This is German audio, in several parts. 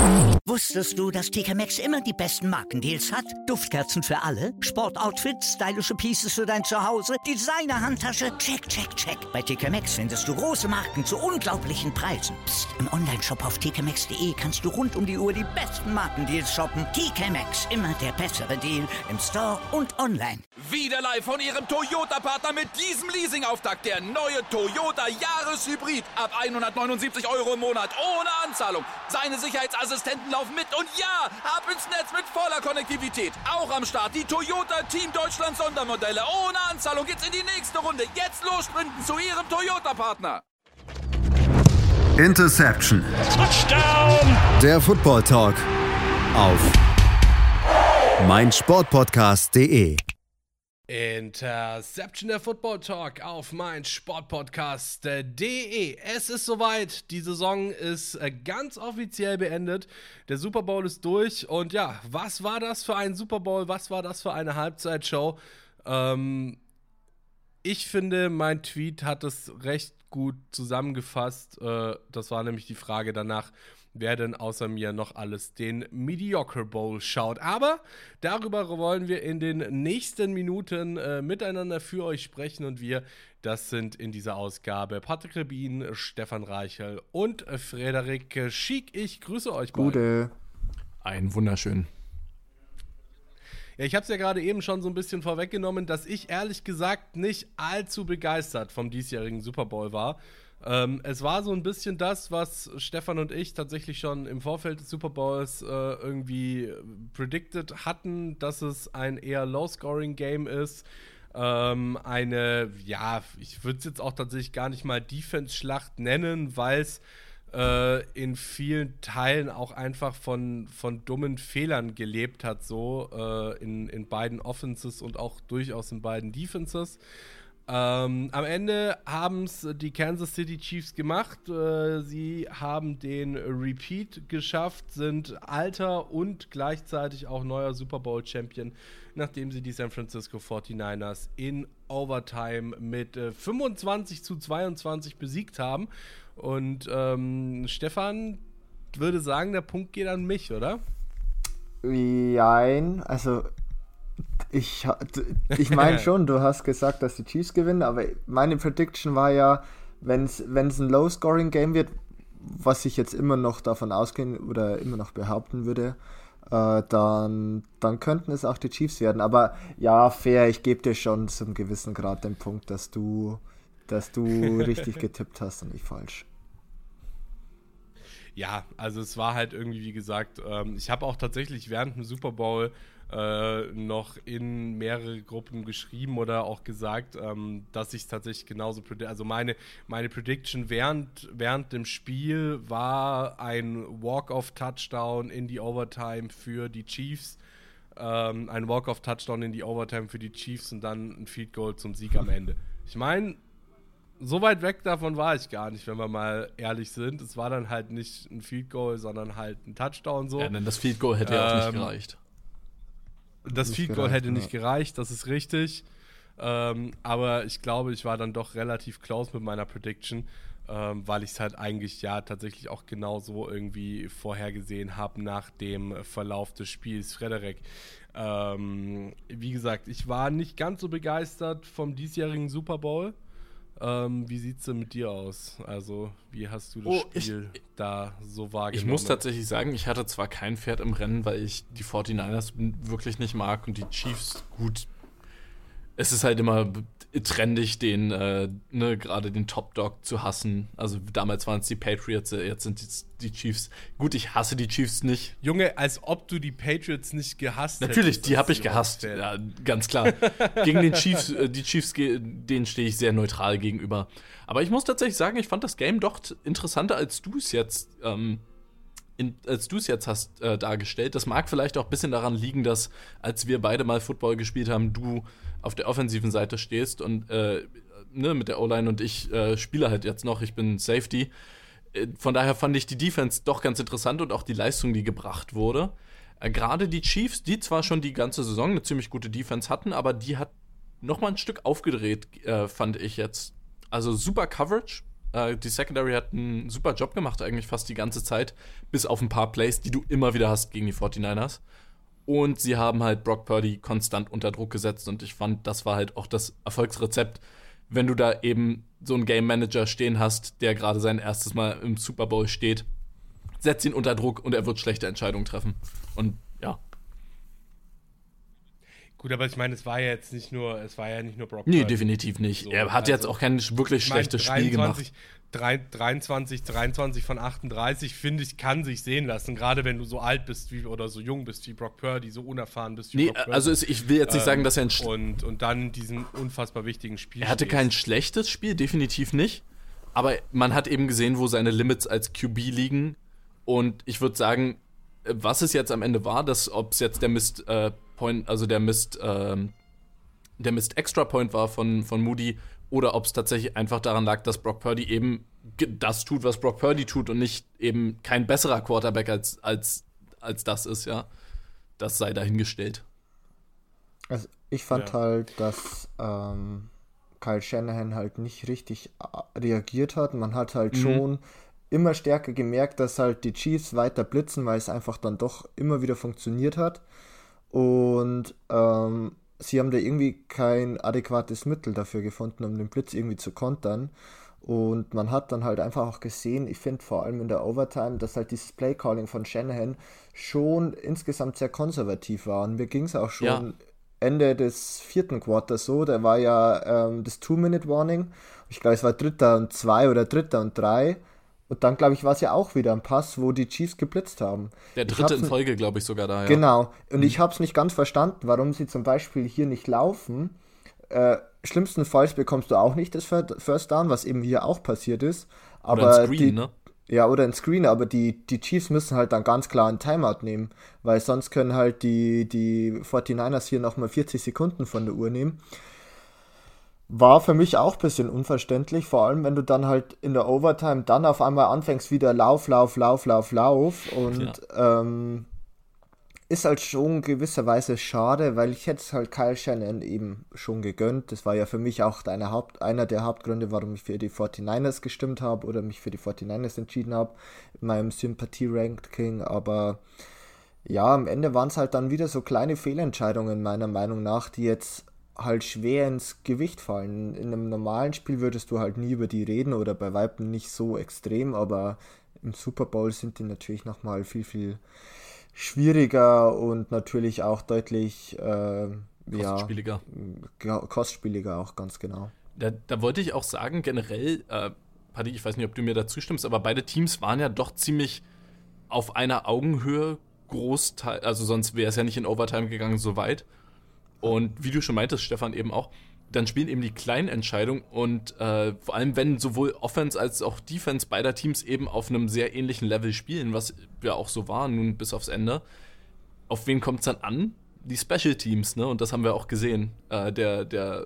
Wusstest du, dass TK Maxx immer die besten Markendeals hat? Duftkerzen für alle, Sportoutfits, stylische Pieces für dein Zuhause, Designer-Handtasche, check, check, check. Bei TK Maxx findest du große Marken zu unglaublichen Preisen. Psst. Im Onlineshop auf tkmaxx.de kannst du rund um die Uhr die besten Markendeals shoppen. TK Maxx, immer der bessere Deal im Store und online. Wieder live von Ihrem Toyota-Partner mit diesem Leasing-Auftakt. Der neue Toyota Jahreshybrid. Ab 179 € im Monat. Ohne Anzahlung. Seine Sicherheitsassistenten laufen mit. Und ja, ab ins Netz mit voller Konnektivität. Auch am Start die Toyota Team Deutschland Sondermodelle. Ohne Anzahlung geht's in die nächste Runde. Jetzt los sprinten zu Ihrem Toyota-Partner. Interception. Touchdown. Der Football Talk auf meinsportpodcast.de. Interception, der Football Talk auf meinsportpodcast.de. Es ist soweit, die Saison ist ganz offiziell beendet. Der Super Bowl ist durch und ja, was war das für ein Super Bowl? Was war das für eine Halbzeitshow? Ich finde, mein Tweet hat es recht gut zusammengefasst. Das war nämlich die Frage danach, wer denn außer mir noch alles den Mediocre Bowl schaut. Aber darüber wollen wir in den nächsten Minuten miteinander für euch sprechen. Und wir, das sind in dieser Ausgabe Patrick Rebin, Stefan Reichel und Frederik Schick. Ich grüße euch beide. Gute. Ein wunderschön. Ja, ich habe es ja gerade eben schon so ein bisschen vorweggenommen, dass ich ehrlich gesagt nicht allzu begeistert vom diesjährigen Super Bowl war. Es war so ein bisschen das, was Stefan und ich tatsächlich schon im Vorfeld des Super Bowls irgendwie predicted hatten, dass es ein eher Low-Scoring-Game ist. Ich würde es jetzt auch tatsächlich gar nicht mal Defense-Schlacht nennen, weil es in vielen Teilen auch einfach von dummen Fehlern gelebt hat, so in beiden Offenses und auch durchaus in beiden Defenses. Am Ende haben es die Kansas City Chiefs gemacht. Sie haben den Repeat geschafft, sind alter und gleichzeitig auch neuer Super Bowl Champion, nachdem sie die San Francisco 49ers in Overtime mit 25-22 besiegt haben. Und Stefan würde sagen, der Punkt geht an mich, oder? Jein, also ich meine schon, du hast gesagt, dass die Chiefs gewinnen, aber meine Prediction war ja, wenn es ein Low-Scoring-Game wird, was ich jetzt immer noch davon ausgehen oder immer noch behaupten würde, dann könnten es auch die Chiefs werden. Aber ja, fair, ich gebe dir schon zum gewissen Grad den Punkt, dass du richtig getippt hast und ich falsch. Ja, also es war halt irgendwie, wie gesagt, ich habe auch tatsächlich während dem Super Bowl noch in mehrere Gruppen geschrieben oder auch gesagt, dass ich es tatsächlich genauso also meine Prediction während dem Spiel war ein Walk-Off-Touchdown in die Overtime für die Chiefs, ein Walk-Off-Touchdown in die Overtime für die Chiefs und dann ein Field Goal zum Sieg am Ende. Ich meine, so weit weg davon war ich gar nicht, wenn wir mal ehrlich sind. Es war dann halt nicht ein Field Goal, sondern halt ein Touchdown so. Ja, denn das Field Goal hätte ja auch nicht gereicht. Das Field Goal hätte nicht gereicht, das ist richtig. Aber ich glaube, ich war dann doch relativ close mit meiner Prediction, weil ich es halt eigentlich ja tatsächlich auch genau so irgendwie vorhergesehen habe nach dem Verlauf des Spiels. Frederik, wie gesagt, ich war nicht ganz so begeistert vom diesjährigen Super Bowl. Wie sieht's denn mit dir aus? Also, wie hast du das Spiel da so wahrgenommen? Ich muss tatsächlich sagen, ich hatte zwar kein Pferd im Rennen, weil ich die 49ers wirklich nicht mag und die Chiefs gut. Es ist halt immer trendig, gerade den Top Dog zu hassen. Also damals waren es die Patriots, jetzt sind es die Chiefs. Gut, ich hasse die Chiefs nicht. Junge, als ob du die Patriots nicht gehasst hättest. Natürlich, die habe ich gehasst. Ja, ganz klar. Gegen die Chiefs, denen stehe ich sehr neutral gegenüber. Aber ich muss tatsächlich sagen, ich fand das Game doch interessanter, als du es jetzt hast dargestellt. Das mag vielleicht auch ein bisschen daran liegen, dass, als wir beide mal Football gespielt haben, du auf der offensiven Seite stehst und mit der O-Line und ich spiele halt jetzt noch, ich bin Safety. Von daher fand ich die Defense doch ganz interessant und auch die Leistung, die gebracht wurde. Gerade die Chiefs, die zwar schon die ganze Saison eine ziemlich gute Defense hatten, aber die hat noch mal ein Stück aufgedreht, fand ich jetzt. Also super Coverage, Die Secondary hat einen super Job gemacht, eigentlich fast die ganze Zeit, bis auf ein paar Plays, die du immer wieder hast gegen die 49ers. Und sie haben halt Brock Purdy konstant unter Druck gesetzt und ich fand, das war halt auch das Erfolgsrezept, wenn du da eben so einen Game Manager stehen hast, der gerade sein erstes Mal im Super Bowl steht. Setz ihn unter Druck und er wird schlechte Entscheidungen treffen. Und ja. Gut, aber ich meine, es war ja nicht nur Brock Nee, Purdy. definitiv nicht. So, er hat jetzt auch kein wirklich schlechtes Spiel gemacht. 23 von 38, finde ich, kann sich sehen lassen. Gerade wenn du so alt bist oder so jung bist wie Brock Purdy, so unerfahren bist wie Brock Purdy. Also ich will jetzt nicht sagen, dass er und dann diesen unfassbar wichtigen Spiel. Er hatte kein schlechtes Spiel, definitiv nicht. Aber man hat eben gesehen, wo seine Limits als QB liegen. Und ich würde sagen, was es jetzt am Ende war, ob es jetzt der Missed Point, also der Missed Extra Point war von Moody, oder ob es tatsächlich einfach daran lag, dass Brock Purdy eben das tut, was Brock Purdy tut und nicht eben kein besserer Quarterback als das ist, ja. Das sei dahingestellt. Also ich fand halt, dass Kyle Shanahan halt nicht richtig reagiert hat. Man hat halt schon immer stärker gemerkt, dass halt die Chiefs weiter blitzen, weil es einfach dann doch immer wieder funktioniert hat. Und sie haben da irgendwie kein adäquates Mittel dafür gefunden, um den Blitz irgendwie zu kontern. Und man hat dann halt einfach auch gesehen, ich finde vor allem in der Overtime, dass halt dieses Playcalling von Shanahan schon insgesamt sehr konservativ war. Und mir ging es auch schon Ende des 4. Quarters so, da war ja das 2-Minute-Warning. Ich glaube, es war 3. und 2 oder 3. und 3. Und dann, glaube ich, war es ja auch wieder ein Pass, wo die Chiefs geblitzt haben. Der dritte in Folge, glaube ich, sogar da, ja. Genau. Und ich habe es nicht ganz verstanden, warum sie zum Beispiel hier nicht laufen. Schlimmstenfalls bekommst du auch nicht das First Down, was eben hier auch passiert ist. Aber oder ein Screen, ne? Ja, oder ein Screen, aber die Chiefs müssen halt dann ganz klar einen Timeout nehmen, weil sonst können halt die 49ers hier nochmal 40 Sekunden von der Uhr nehmen. War für mich auch ein bisschen unverständlich, vor allem wenn du dann halt in der Overtime dann auf einmal anfängst wieder Lauf und ist halt schon gewisserweise schade, weil ich hätte es halt Kyle Shanahan eben schon gegönnt. Das war ja für mich auch einer der Hauptgründe, warum ich für die 49ers gestimmt habe oder mich für die 49ers entschieden habe in meinem Sympathie-Ranking, aber ja, am Ende waren es halt dann wieder so kleine Fehlentscheidungen meiner Meinung nach, die jetzt halt schwer ins Gewicht fallen. In einem normalen Spiel würdest du halt nie über die reden oder bei Weitem nicht so extrem, aber im Super Bowl sind die natürlich nochmal viel, viel schwieriger und natürlich auch deutlich kostspieliger auch, ganz genau. Da wollte ich auch sagen, generell, Paddy, ich weiß nicht, ob du mir dazu stimmst, aber beide Teams waren ja doch ziemlich auf einer Augenhöhe Großteil, also sonst wäre es ja nicht in Overtime gegangen so weit. Und wie du schon meintest, Stefan, eben auch, dann spielen eben die kleinen Entscheidungen und vor allem, wenn sowohl Offense als auch Defense beider Teams eben auf einem sehr ähnlichen Level spielen, was ja auch so war, nun bis aufs Ende, auf wen kommt es dann an? Die Special Teams, ne? Und das haben wir auch gesehen. Der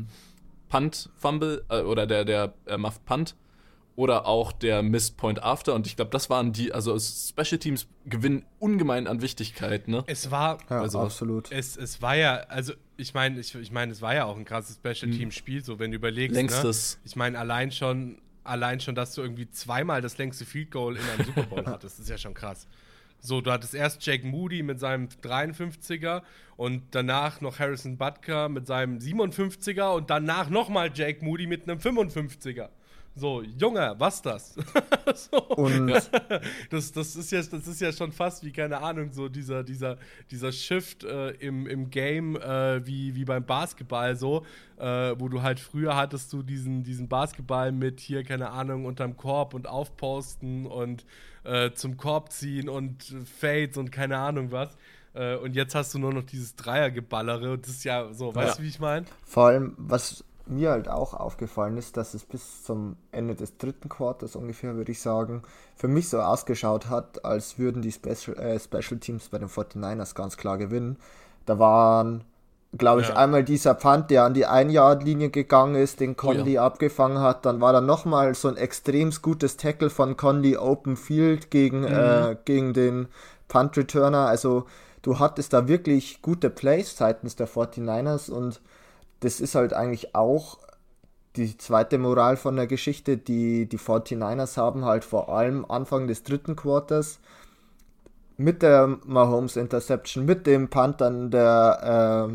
Punt-Fumble oder der Muffed Punt oder auch der Missed Point After. Und ich glaube, das waren also Special Teams gewinnen ungemein an Wichtigkeit, ne? Es war, absolut. Es war ja, also ich meine, es war ja auch ein krasses Special Team Spiel, so wenn du überlegst, längstes. Ne? Ich meine, allein schon, dass du irgendwie zweimal das längste Field Goal in einem Super Bowl hattest, ist ja schon krass. So, du hattest erst Jake Moody mit seinem 53er und danach noch Harrison Butker mit seinem 57er und danach nochmal Jake Moody mit einem 55er. So, Junge, was das? So. Und das ist ja schon fast wie, keine Ahnung, so dieser Shift im Game, wie beim Basketball so, wo du halt früher hattest du diesen Basketball mit hier, keine Ahnung, unterm Korb und aufposten und zum Korb ziehen und Fades und keine Ahnung was. Und jetzt hast du nur noch dieses Dreiergeballere und das ist ja so, weißt du, wie ich meine? Vor allem, was mir halt auch aufgefallen ist, dass es bis zum Ende des 3. Quarters ungefähr, würde ich sagen, für mich so ausgeschaut hat, als würden die Special Teams bei den 49ers ganz klar gewinnen. Da waren, glaube ich, einmal dieser Punt, der an die 1-Yard-Linie gegangen ist, den Conley abgefangen hat. Dann war da nochmal so ein extrem gutes Tackle von Conley Open Field gegen den Punt-Returner. Also du hattest da wirklich gute Plays seitens der 49ers und das ist halt eigentlich auch die zweite Moral von der Geschichte, die 49ers haben halt vor allem Anfang des dritten Quarters mit der Mahomes Interception, mit dem Punt an der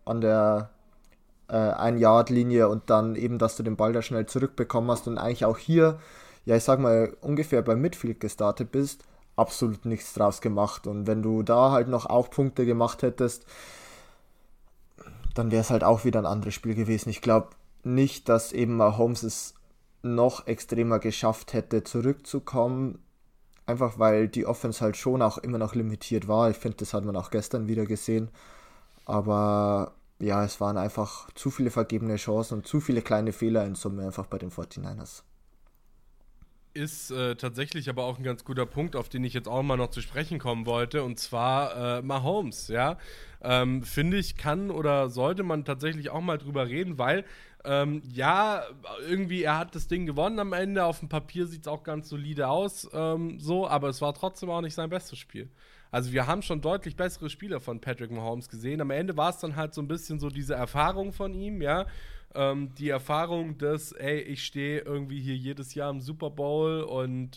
1-Yard-Linie und dann eben, dass du den Ball da schnell zurückbekommen hast und eigentlich auch hier, ja ich sag mal, ungefähr beim Midfield gestartet bist, absolut nichts draus gemacht. Und wenn du da halt noch auch Punkte gemacht hättest, dann wäre es halt auch wieder ein anderes Spiel gewesen. Ich glaube nicht, dass eben Mahomes es noch extremer geschafft hätte, zurückzukommen. Einfach weil die Offense halt schon auch immer noch limitiert war. Ich finde, das hat man auch gestern wieder gesehen. Aber ja, es waren einfach zu viele vergebene Chancen und zu viele kleine Fehler in Summe einfach bei den 49ers. Ist tatsächlich aber auch ein ganz guter Punkt, auf den ich jetzt auch mal noch zu sprechen kommen wollte, und zwar Mahomes, ja. Finde ich, kann oder sollte man tatsächlich auch mal drüber reden, weil ja, irgendwie, er hat das Ding gewonnen am Ende, auf dem Papier sieht es auch ganz solide aus, so, aber es war trotzdem auch nicht sein bestes Spiel. Also wir haben schon deutlich bessere Spieler von Patrick Mahomes gesehen. Am Ende war es dann halt so ein bisschen so diese Erfahrung von ihm, ja. Die Erfahrung, dass, ey, ich stehe irgendwie hier jedes Jahr im Super Bowl und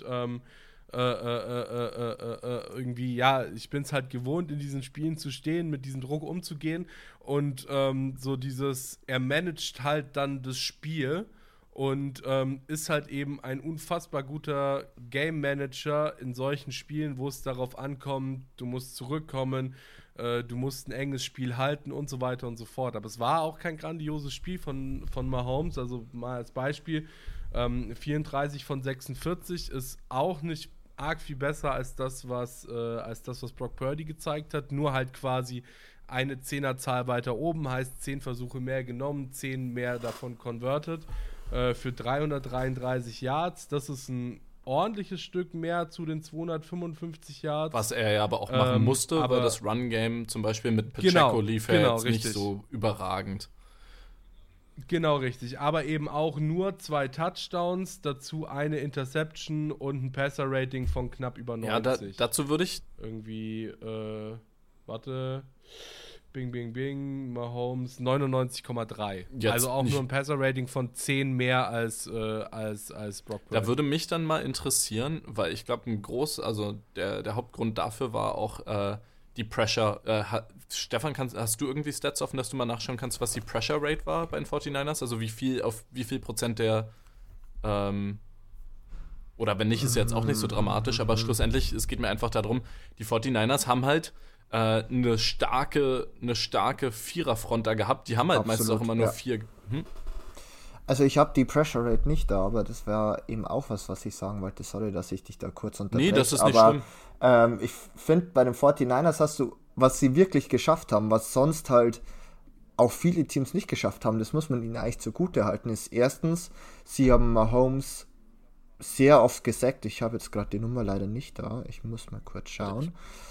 irgendwie, ja, ich bin es halt gewohnt, in diesen Spielen zu stehen, mit diesem Druck umzugehen und so dieses, er managt halt dann das Spiel und ist halt eben ein unfassbar guter Game Manager in solchen Spielen, wo es darauf ankommt, du musst zurückkommen, du musst ein enges Spiel halten und so weiter und so fort. Aber es war auch kein grandioses Spiel von Mahomes, also mal als Beispiel, 34 von 46 ist auch nicht arg viel besser als das, was Brock Purdy gezeigt hat, nur halt quasi eine Zehnerzahl weiter oben, heißt 10 Versuche mehr genommen, 10 mehr davon converted, für 333 Yards. Das ist ein ordentliches Stück mehr zu den 255 Yards. Was er ja aber auch machen musste, weil das Run-Game zum Beispiel mit Pacheco lief ja jetzt nicht so überragend. Genau, richtig. Aber eben auch nur 2 Touchdowns, dazu eine Interception und ein Passer-Rating von knapp über 90. Ja, dazu würde ich irgendwie, Bing, bing, bing, Mahomes 99,3. Also auch nur ein Passer-Rating von 10 mehr als Brock Purdy. Da würde mich dann mal interessieren, weil ich glaube, der Hauptgrund dafür war auch die Pressure. Stefan, hast du irgendwie Stats offen, dass du mal nachschauen kannst, was die Pressure Rate war bei den 49ers? Also wie viel Prozent der oder wenn nicht, ist jetzt auch nicht so dramatisch, aber schlussendlich, es geht mir einfach darum, die 49ers haben halt eine starke Viererfront da gehabt. Die haben halt meistens auch immer nur 4. Also ich habe die Pressure Rate nicht da, aber das wäre eben auch was ich sagen wollte. Sorry, dass ich dich da kurz unterbreche. Nee, das ist nicht schlimm. Ich finde, bei den 49ers hast du, was sie wirklich geschafft haben, was sonst halt auch viele Teams nicht geschafft haben, das muss man ihnen eigentlich zugute halten, ist erstens, sie haben Mahomes sehr oft gesackt. Ich habe jetzt gerade die Nummer leider nicht da. Ich muss mal kurz schauen.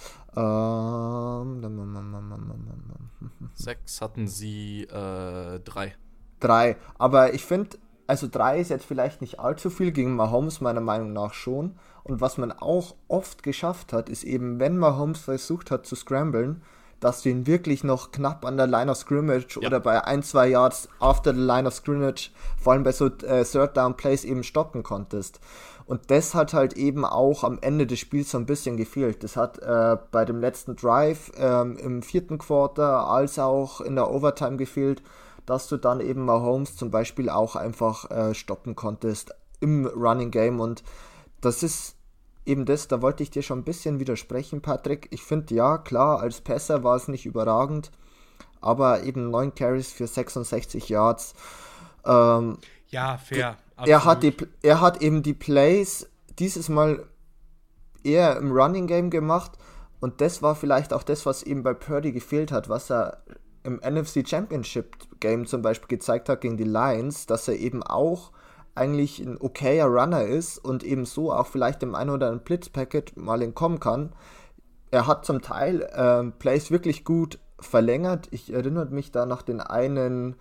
6 hatten sie 3. 3. Aber ich finde, also 3 ist jetzt vielleicht nicht allzu viel, gegen Mahomes meiner Meinung nach schon. Und was man auch oft geschafft hat, ist eben, wenn Mahomes versucht hat zu scramblen, dass du ihn wirklich noch knapp an der Line of Scrimmage oder bei 1-2 Yards after the Line of Scrimmage, vor allem bei so Third Down Plays eben stoppen konntest. Und das hat halt eben auch am Ende des Spiels so ein bisschen gefehlt. Das hat bei dem letzten Drive im 4. Quarter als auch in der Overtime gefehlt, dass du dann eben Mahomes zum Beispiel auch einfach stoppen konntest im Running Game. Und das ist eben das, da wollte ich dir schon ein bisschen widersprechen, Patrick. Ich finde, ja, klar, als Passer war es nicht überragend, aber eben 9 Carries für 66 Yards. Ja, fair. Er hat eben die Plays dieses Mal eher im Running Game gemacht und das war vielleicht auch das, was eben bei Purdy gefehlt hat, was er im NFC Championship Game zum Beispiel gezeigt hat gegen die Lions, dass er eben auch eigentlich ein okayer Runner ist und eben so auch vielleicht im einen oder anderen Blitzpacket mal entkommen kann. Er hat zum Teil Plays wirklich gut verlängert. Ich erinnere mich da noch den einen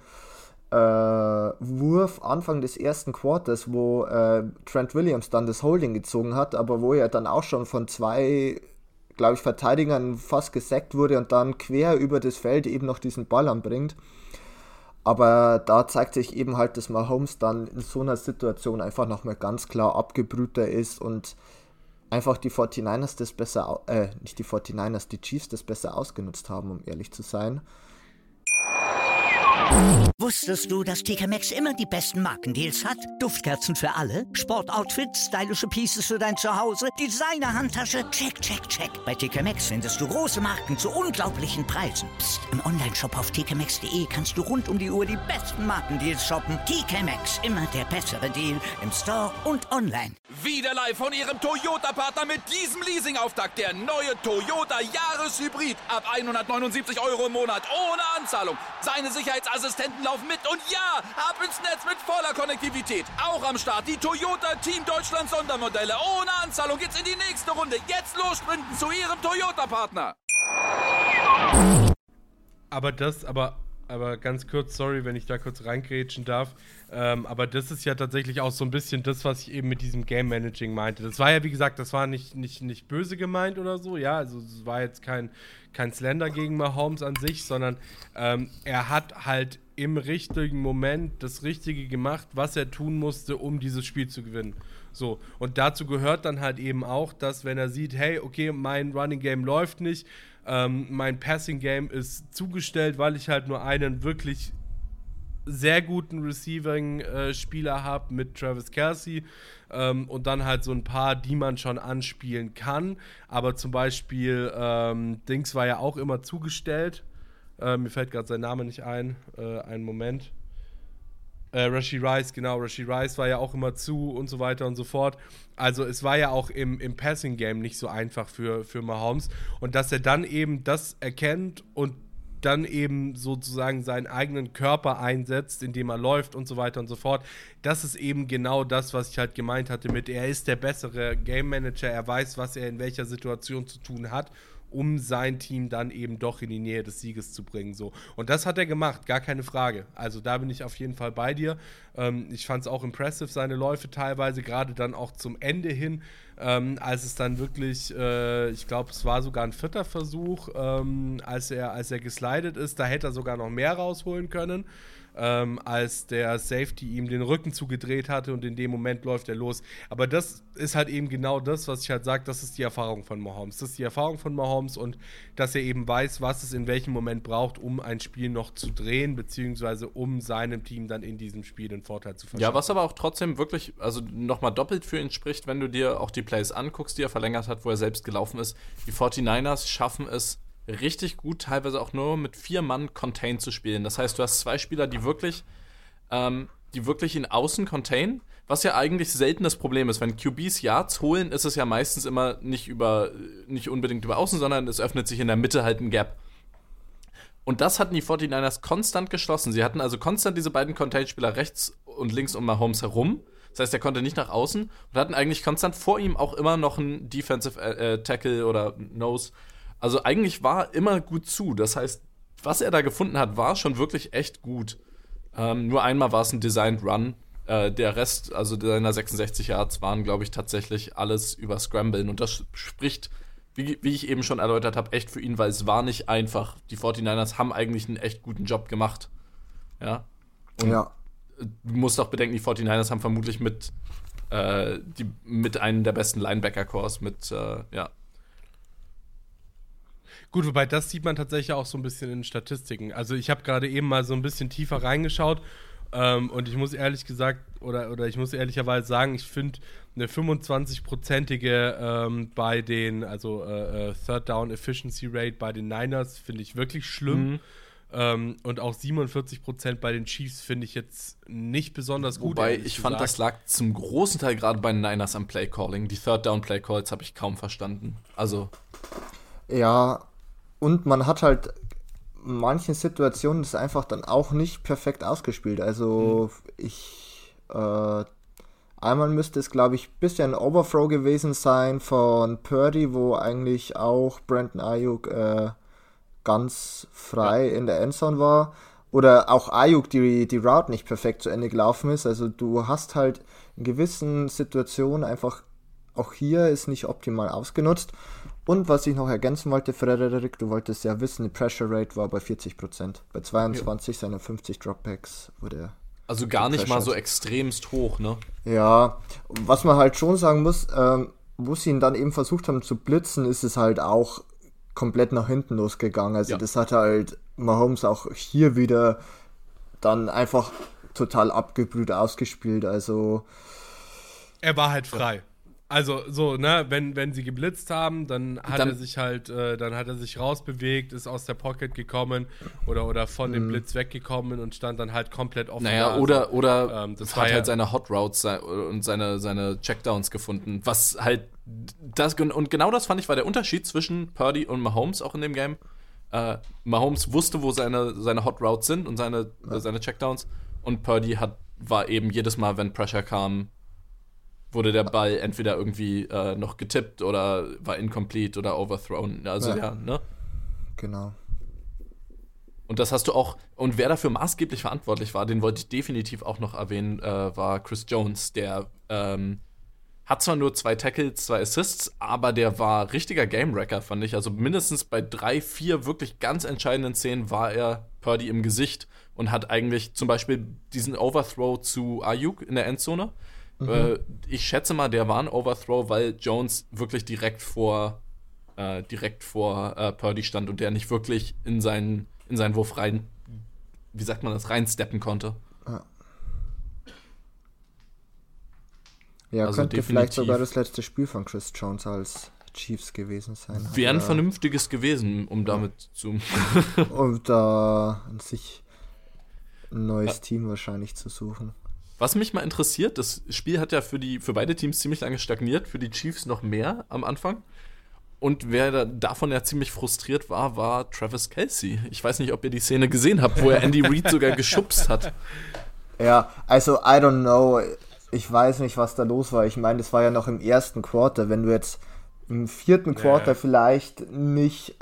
Wurf Anfang des ersten Quarters, wo Trent Williams dann das Holding gezogen hat, aber wo er dann auch schon von 2, glaube ich, Verteidigern fast gesackt wurde und dann quer über das Feld eben noch diesen Ball anbringt. Aber da zeigt sich eben halt, dass Mahomes dann in so einer Situation einfach nochmal ganz klar abgebrühter ist und einfach die 49ers das besser, nicht die 49ers, die Chiefs das besser ausgenutzt haben, um ehrlich zu sein. Wusstest du, dass TK Maxx immer die besten Markendeals hat? Duftkerzen für alle, Sportoutfits, stylische Pieces für dein Zuhause, Designer-Handtasche, check, check, check. Bei TK Maxx findest du große Marken zu unglaublichen Preisen. Psst. Im Onlineshop auf tkmaxx.de kannst du rund um die Uhr die besten Markendeals shoppen. TK Maxx, immer der bessere Deal im Store und online. Wieder live von Ihrem Toyota-Partner mit diesem Leasing-Auftakt. Der neue Toyota Jahreshybrid. Ab 179 € im Monat. Ohne Anzahlung. Seine Sicherheitsassistenten laufen mit. Und ja, ab ins Netz mit voller Konnektivität. Auch am Start die Toyota Team Deutschland Sondermodelle. Ohne Anzahlung geht's in die nächste Runde. Jetzt los sprinten zu Ihrem Toyota-Partner. Aber ganz kurz, sorry, wenn ich da kurz reingrätschen darf, aber das ist ja tatsächlich auch so ein bisschen das, was ich eben mit diesem Game Managing meinte. Das war ja, wie gesagt, das war nicht böse gemeint oder so, ja, also es war jetzt kein Slender gegen Mahomes an sich, sondern er hat halt im richtigen Moment das Richtige gemacht, was er tun musste, um dieses Spiel zu gewinnen. So, und dazu gehört dann halt eben auch, dass wenn er sieht, hey, okay, mein Running Game läuft nicht, mein Passing Game ist zugestellt, weil ich halt nur einen wirklich sehr guten Receiving-Spieler habe mit Travis Kelce und dann halt so ein paar, die man schon anspielen kann. Aber zum Beispiel Dings war ja auch immer zugestellt. Mir fällt gerade sein Name nicht ein. Einen Moment. Rashee Rice, genau. Rashee Rice war ja auch immer zu und so weiter und so fort. Also es war ja auch im Passing-Game nicht so einfach für Mahomes. Und dass er dann eben das erkennt und dann eben sozusagen seinen eigenen Körper einsetzt, indem er läuft und so weiter und so fort. Das ist eben genau das, was ich halt gemeint hatte mit, er ist der bessere Game Manager, er weiß, was er in welcher Situation zu tun hat, um sein Team dann eben doch in die Nähe des Sieges zu bringen. So. Und das hat er gemacht, gar keine Frage. Also da bin ich auf jeden Fall bei dir. Ich fand es auch impressive, seine Läufe teilweise, gerade dann auch zum Ende hin, als es dann wirklich, ich glaube, es war sogar ein 4. Versuch, als er geslidet ist, da hätte er sogar noch mehr rausholen können. Als der Safety ihm den Rücken zugedreht hatte und in dem Moment läuft er los. Aber das ist halt eben genau das, was ich halt sage, das ist die Erfahrung von Mahomes. Das ist die Erfahrung von Mahomes und dass er eben weiß, was es in welchem Moment braucht, um ein Spiel noch zu drehen, beziehungsweise um seinem Team dann in diesem Spiel den Vorteil zu verschaffen. Ja, was aber auch trotzdem wirklich, also nochmal doppelt für ihn spricht, wenn du dir auch die Plays anguckst, die er verlängert hat, wo er selbst gelaufen ist. Die 49ers schaffen es richtig gut, teilweise auch nur mit 4 Mann Contain zu spielen. Das heißt, du hast 2 Spieler, die wirklich in Außen contain, was ja eigentlich selten das Problem ist. Wenn QBs Yards holen, ist es ja meistens immer nicht unbedingt über Außen, sondern es öffnet sich in der Mitte halt ein Gap. Und das hatten die 49ers konstant geschlossen. Sie hatten also konstant diese beiden Contain-Spieler rechts und links um Mahomes herum. Das heißt, er konnte nicht nach außen und hatten eigentlich konstant vor ihm auch immer noch einen Defensive Tackle oder Nose. Also eigentlich war immer gut zu. Das heißt, was er da gefunden hat, war schon wirklich echt gut. Nur einmal war es ein Designed Run. Der Rest, also seiner 66 Yards, waren, glaube ich, tatsächlich alles über Scramblen. Und das spricht, wie ich eben schon erläutert habe, echt für ihn, weil es war nicht einfach. Die 49ers haben eigentlich einen echt guten Job gemacht. Ja. Und du musst auch bedenken, die 49ers haben vermutlich mit einem der besten Linebacker-Cores Gut, wobei das sieht man tatsächlich auch so ein bisschen in Statistiken. Also ich habe gerade eben mal so ein bisschen tiefer reingeschaut und ich muss ehrlicherweise sagen, ich finde eine 25-prozentige bei den, Third Down Efficiency Rate bei den Niners finde ich wirklich schlimm. Und auch 47% bei den Chiefs finde ich jetzt nicht besonders gut. Wobei ich fand, das lag zum großen Teil gerade bei den Niners am Play-Calling. Die Third Down Play-Calls habe ich kaum verstanden. Also ja, und man hat halt in manchen Situationen das einfach dann auch nicht perfekt ausgespielt. Also einmal müsste es, glaube ich, ein bisschen ein Overthrow gewesen sein von Purdy, wo eigentlich auch Brandon Ayuk ganz frei in der Endzone war. Oder auch Ayuk die Route nicht perfekt zu Ende gelaufen ist. Also du hast halt in gewissen Situationen einfach, auch hier ist nicht optimal ausgenutzt. Und was ich noch ergänzen wollte, Frederik, du wolltest ja wissen, die Pressure Rate war bei 40%. Bei 22 seiner 50 Dropbacks wurde er. Also gar nicht mal so extremst hoch, ne? Ja, was man halt schon sagen muss, wo sie ihn dann eben versucht haben zu blitzen, ist es halt auch komplett nach hinten losgegangen. Also das hat halt Mahomes auch hier wieder dann einfach total abgebrüht ausgespielt. Also er war halt frei. Also so, ne, wenn sie geblitzt haben, dann hat er sich halt, dann hat er sich rausbewegt, ist aus der Pocket gekommen oder von dem Blitz weggekommen und stand dann halt komplett offen. Naja, oder das hat halt seine Hot Routes und seine Checkdowns gefunden, was halt und genau das fand ich war der Unterschied zwischen Purdy und Mahomes auch in dem Game. Mahomes wusste, wo seine Hot Routes sind und seine Checkdowns, und Purdy war eben jedes Mal, wenn Pressure kam, wurde der Ball entweder irgendwie noch getippt oder war incomplete oder overthrown. Also ne? Genau. Und das hast du auch, und wer dafür maßgeblich verantwortlich war, den wollte ich definitiv auch noch erwähnen, war Chris Jones, der hat zwar nur 2 Tackles, 2 Assists, aber der war richtiger Game-Wrecker, fand ich. Also mindestens bei 3, 4 wirklich ganz entscheidenden Szenen war er Purdy im Gesicht und hat eigentlich zum Beispiel diesen Overthrow zu Ayuk in der Endzone. Ich schätze mal, der war ein Overthrow, weil Jones wirklich direkt vor Purdy stand und der nicht wirklich in seinen Wurf rein, wie sagt man das, reinsteppen konnte. Ja, also könnte vielleicht sogar das letzte Spiel von Chris Jones als Chiefs gewesen sein. Wäre ein vernünftiges gewesen, um damit zu... um da an sich ein neues Team wahrscheinlich zu suchen. Was mich mal interessiert, das Spiel hat ja für beide Teams ziemlich lange stagniert, für die Chiefs noch mehr am Anfang. Und wer davon ja ziemlich frustriert war Travis Kelce. Ich weiß nicht, ob ihr die Szene gesehen habt, wo er Andy Reid sogar geschubst hat. Ja, also I don't know. Ich weiß nicht, was da los war. Ich meine, das war ja noch im ersten Quarter. Wenn du jetzt im 4. Quarter vielleicht nicht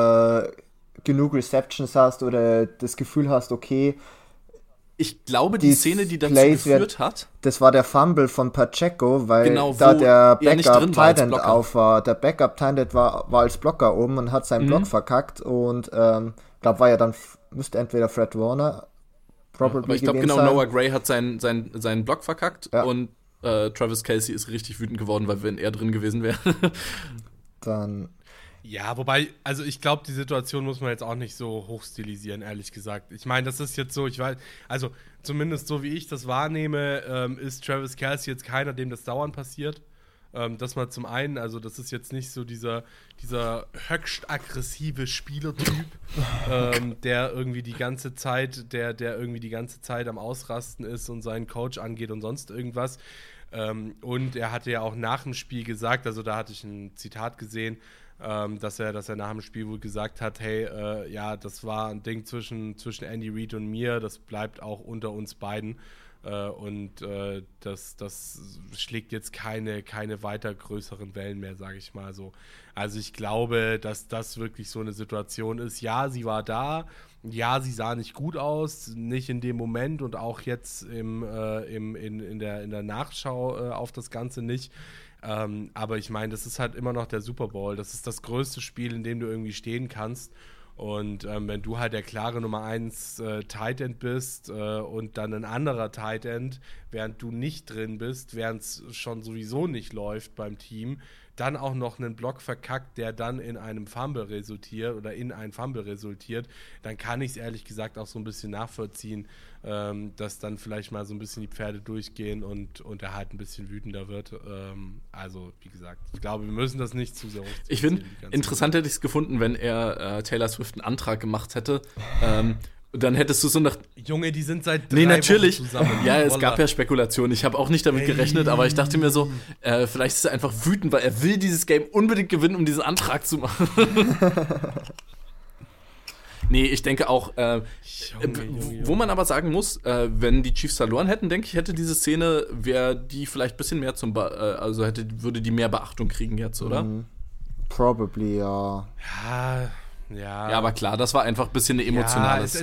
genug Receptions hast oder das Gefühl hast, okay, ich glaube, die Szene, die dazu geführt hat... Das war der Fumble von Pacheco, weil genau, da der Backup-Tight-End auf war. Der Backup-Tight-End war als Blocker oben und hat seinen Block verkackt. Und glaube, war ja dann, müsste entweder Fred Warner aber ich glaube, genau, sein. Noah Gray hat seinen Block verkackt und Travis Kelce ist richtig wütend geworden, weil wenn er drin gewesen wäre. Dann... Ja, wobei, also ich glaube, die Situation muss man jetzt auch nicht so hochstilisieren, ehrlich gesagt. Ich meine, das ist jetzt so, ich weiß, also zumindest so wie ich das wahrnehme, ist Travis Kelce jetzt keiner, dem das dauernd passiert. Das mal zum einen, also das ist jetzt nicht so dieser höchst aggressive Spielertyp, der irgendwie die ganze Zeit, der irgendwie die ganze Zeit am Ausrasten ist und seinen Coach angeht und sonst irgendwas. Und er hatte ja auch nach dem Spiel gesagt, also da hatte ich ein Zitat gesehen, dass er nach dem Spiel wohl gesagt hat, hey, das war ein Ding zwischen Andy Reid und mir, das bleibt auch unter uns beiden und das schlägt jetzt keine weiter größeren Wellen mehr, sage ich mal so. Also ich glaube, dass das wirklich so eine Situation ist. Ja, sie war da, ja, sie sah nicht gut aus, nicht in dem Moment und auch jetzt in der Nachschau auf das Ganze nicht. Aber ich meine, das ist halt immer noch der Super Bowl. Das ist das größte Spiel, in dem du irgendwie stehen kannst. Und wenn du halt der klare Nummer 1 Tight End bist und dann ein anderer Tight End, während du nicht drin bist, während es schon sowieso nicht läuft beim Team, dann auch noch einen Block verkackt, der dann in einen Fumble resultiert, dann kann ich es ehrlich gesagt auch so ein bisschen nachvollziehen, dass dann vielleicht mal so ein bisschen die Pferde durchgehen und er halt ein bisschen wütender wird. Also, wie gesagt, ich glaube, wir müssen das nicht zu sehr hochziehen. Ich finde, interessant hätte ich es gefunden, wenn er Taylor Swift einen Antrag gemacht hätte. Dann hättest du so nach... Junge, die sind seit 3 natürlich. Wochen zusammen. Ja, es gab ja Spekulationen. Ich habe auch nicht damit gerechnet, aber ich dachte mir so, vielleicht ist er einfach wütend, weil er will dieses Game unbedingt gewinnen, um diesen Antrag zu machen. Nee, ich denke auch, wo man aber sagen muss, wenn die Chiefs verloren hätten, denke ich, hätte diese Szene, wäre die vielleicht ein bisschen mehr würde die mehr Beachtung kriegen jetzt, oder? Probably, ja. Ja, aber klar, das war einfach ein bisschen eine emotionale. Ja,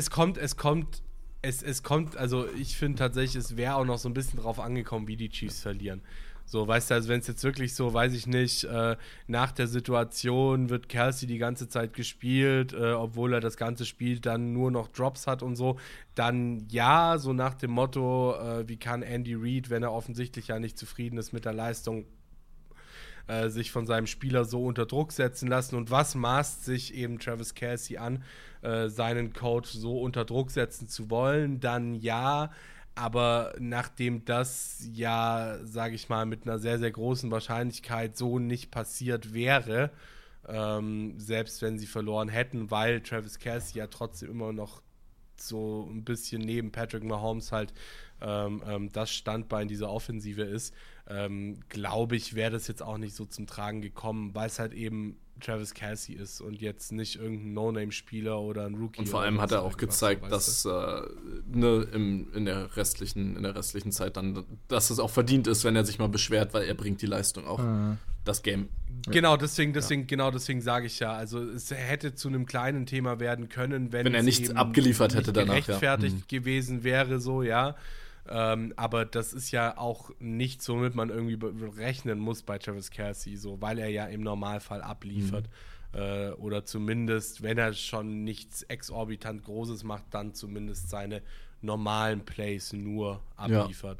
es kommt, also ich finde tatsächlich, es wäre auch noch so ein bisschen drauf angekommen, wie die Chiefs verlieren. So, weißt du, also wenn es jetzt wirklich so, weiß ich nicht, nach der Situation wird Kelce die ganze Zeit gespielt, obwohl er das ganze Spiel dann nur noch Drops hat und so, dann ja, so nach dem Motto, wie kann Andy Reid, wenn er offensichtlich ja nicht zufrieden ist mit der Leistung, sich von seinem Spieler so unter Druck setzen lassen und was maßt sich eben Travis Kelce an, seinen Coach so unter Druck setzen zu wollen, dann ja. Aber nachdem das ja, sage ich mal, mit einer sehr, sehr großen Wahrscheinlichkeit so nicht passiert wäre, selbst wenn sie verloren hätten, weil Travis Kelce ja trotzdem immer noch so ein bisschen neben Patrick Mahomes halt das Standbein in dieser Offensive ist, glaube ich, wäre das jetzt auch nicht so zum Tragen gekommen, weil es halt eben Travis Kelce ist und jetzt nicht irgendein No-Name-Spieler oder ein Rookie. Und vor allem hat er auch gezeigt, dass in der restlichen Zeit dann, dass es auch verdient ist, wenn er sich mal beschwert, weil er bringt die Leistung auch. Das Game. Genau, deswegen sage ich ja, also es hätte zu einem kleinen Thema werden können, wenn er es nichts eben abgeliefert hätte nicht danach, gerechtfertigt gewesen wäre, so, ja. Aber das ist ja auch nicht, womit man irgendwie rechnen muss bei Travis Kelce, so, weil er ja im Normalfall abliefert. Oder zumindest, wenn er schon nichts exorbitant Großes macht, dann zumindest seine normalen Plays nur abliefert.